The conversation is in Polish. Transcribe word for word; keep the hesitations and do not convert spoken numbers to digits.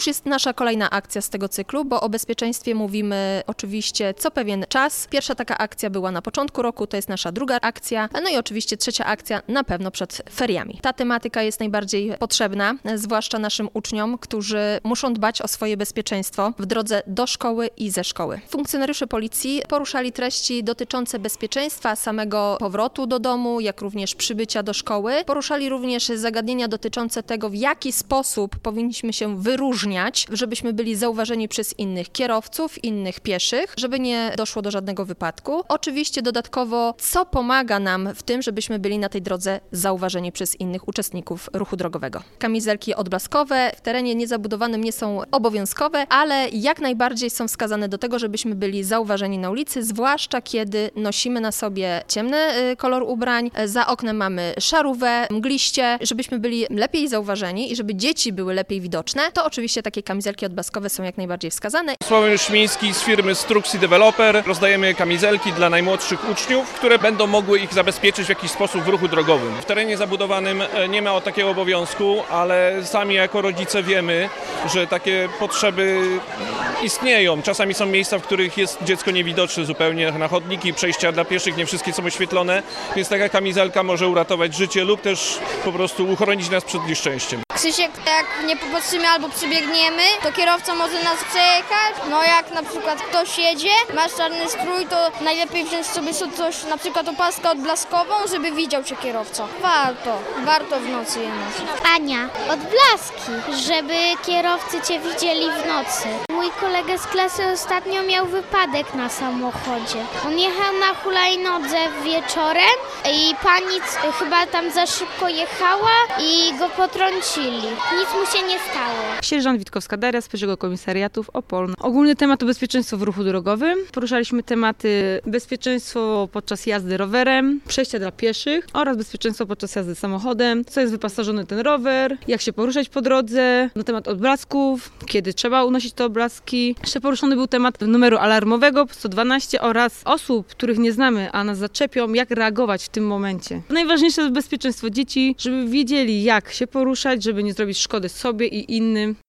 już jest nasza kolejna akcja z tego cyklu, bo o bezpieczeństwie mówimy oczywiście co pewien czas. Pierwsza taka akcja była na początku roku, to jest nasza druga akcja, no i oczywiście trzecia akcja na pewno przed feriami. Ta tematyka jest najbardziej potrzebna, zwłaszcza naszym uczniom, którzy muszą dbać o swoje bezpieczeństwo w drodze do szkoły i ze szkoły. Funkcjonariusze policji poruszali treści dotyczące bezpieczeństwa samego powrotu do domu, jak również przybycia do szkoły. Poruszali również zagadnienia dotyczące tego, w jaki sposób powinniśmy się wyróżniać, żebyśmy byli zauważeni przez innych kierowców, innych pieszych, żeby nie doszło do żadnego wypadku. Oczywiście dodatkowo, co pomaga nam w tym, żebyśmy byli na tej drodze zauważeni przez innych uczestników ruchu drogowego. Kamizelki odblaskowe w terenie niezabudowanym nie są obowiązkowe, ale jak najbardziej są wskazane do tego, żebyśmy byli zauważeni na ulicy, zwłaszcza kiedy nosimy na sobie ciemny kolor ubrań, za oknem mamy szarówę, mgliście, żebyśmy byli lepiej zauważeni i żeby dzieci były lepiej widoczne, to oczywiście takie kamizelki odblaskowe są jak najbardziej wskazane. Sławomir Szymiński z firmy Struxi Developer. Rozdajemy kamizelki dla najmłodszych uczniów, które będą mogły ich zabezpieczyć w jakiś sposób w ruchu drogowym. W terenie zabudowanym nie ma takiego obowiązku, ale sami jako rodzice wiemy, że takie potrzeby istnieją. Czasami są miejsca, w których jest dziecko niewidoczne zupełnie, na chodniki, przejścia dla pieszych, nie wszystkie są oświetlone, więc taka kamizelka może uratować życie lub też po prostu uchronić nas przed nieszczęściem. Krzysiek, jak nie popatrzymy albo przebiegniemy, to kierowca może nas przejechać. No jak na przykład ktoś jedzie, masz czarny strój, to najlepiej wziąć sobie coś, na przykład opaskę odblaskową, żeby widział cię kierowca. Warto, warto w nocy je nosić. Ania, odblaski, żeby kierowcy cię widzieli w nocy. Mój kolega z klasy ostatnio miał wypadek na samochodzie. On jechał na hulajnodze wieczorem i pani chyba tam za szybko jechała i go potrącili. Nic mu się nie stało. Sierżant Witkowska-Daria z pierwszego komisariatu w Opolno. Ogólny temat to bezpieczeństwo w ruchu drogowym. Poruszaliśmy tematy bezpieczeństwo podczas jazdy rowerem, przejścia dla pieszych oraz bezpieczeństwo podczas jazdy samochodem, co jest wyposażony ten rower, jak się poruszać po drodze, na temat odblasków, kiedy trzeba unosić te odblaski. Jeszcze poruszony był temat numeru alarmowego sto dwanaście oraz osób, których nie znamy, a nas zaczepią, jak reagować w tym momencie. Najważniejsze jest bezpieczeństwo dzieci, żeby wiedzieli, jak się poruszać, żeby nie zrobić szkody sobie i innym.